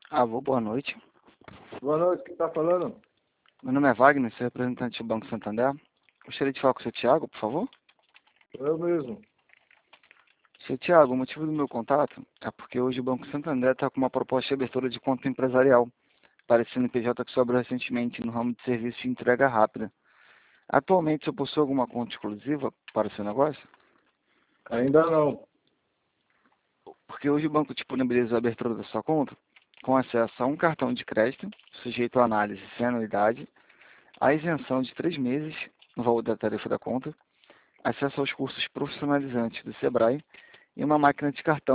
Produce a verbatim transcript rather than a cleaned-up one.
Alô, boa noite. Boa noite, quem está falando? Meu nome é Wagner, sou representante do Banco Santander. Gostaria de falar com o seu Tiago, por favor. Eu mesmo. Seu Tiago, o motivo do meu contato é porque hoje o Banco Santander está com uma proposta de abertura de conta empresarial para esse C N P J que sobrou recentemente no ramo de serviço de entrega rápida. Atualmente, você possui alguma conta exclusiva para o seu negócio? Ainda não. Porque hoje o banco disponibiliza a abertura da sua conta com acesso a um cartão de crédito, sujeito à análise sem anuidade, a isenção de três meses no valor da tarifa da conta, acesso aos cursos profissionalizantes do Sebrae e uma máquina de cartão